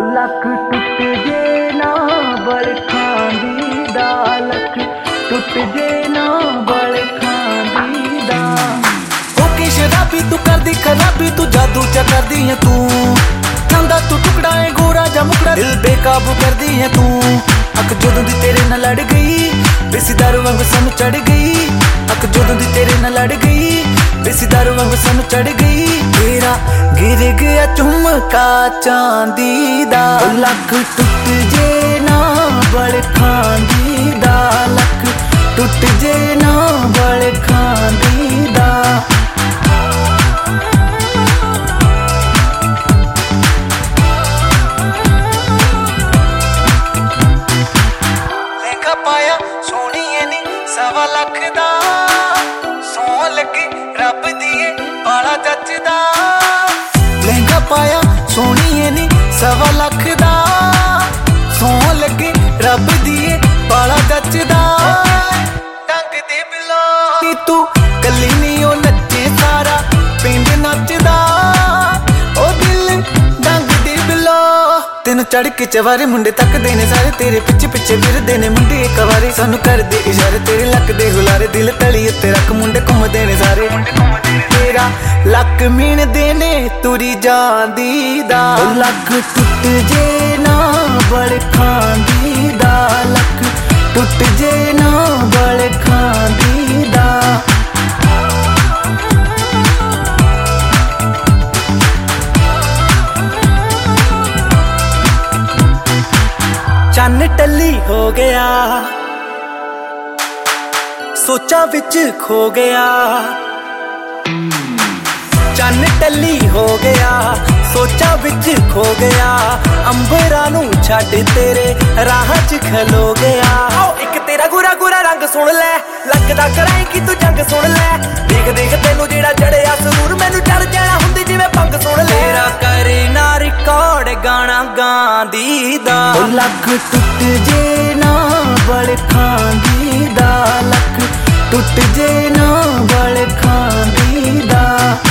Luck टुट जे ना बड़ खांदी दा, लक टुट जे ना बड़ खांदी दा। होके शराबी तू करदी खराबी, तू जादू चा करदी है तू, खांदा तू टुकड़ा है गोरा जा मुकड़ा, दिल बेकाबू करदी है तू। अख जदों दी तेरे नाल लड़ गई, देसी दारू वांग सानू चढ़ गई। अख जदों दी तेरे नाल लड़ गई, देसी दारू वांग सानू चढ़ गई। तेरा गिर गया झुमका चांदी दा, लक टुट जे ना बड़ खांदी दा, लक टुट जे ना बड़ खांदी दा। पाया सोहणीए नी सवा लख दा, सौ लगे रब दिए बाला जचदा। लहंगा पाया सोहणीए नी सवा लख दा, सौ लगे रब दिए बाला जचदा। टंग दे बिलो नी तू कली नी ओ नचे सारा पिंड नचदा, ओ दिल डंग दे बिलो। तेनू चढ़ के चवारे मुंडे तकदे ने सारे, तेरे पिछे पिछे फिरदे ने मुंडे एक वारे। सानू करदे इशारे तेरे लक दे हुलारे, दिल तली उत्ते रख मुंडे घुमदे ने सारे। तेरा लक मीणदे ने तुरी जांदी दा, लक टुट जे ना बड़ खांदी दा, लक टुट जे ना बड़ खांदी दा। चन्न टल्ली हो गया, सोचा विच खो गया। चन्न टल्ली हो गया, सोचा विच खो गया। अंबरां नूं छड्ड तेरे राह च खलो गया। एक तेरा गोरा गोरा रंग सुन लै, लगदा कराए कि तू जंग सुन लै। देख देख तैनू जेड़ा चढ़िया सुरूर, मैनू चढ़ जाना हुंदी जिवें पंग सुन लै। तेरा करे ना रिकॉर्ड गाना गांदी दा, लक टुट जे ना बड़ खांदी दा, लक टुट जे ना बड़ खांदी दा।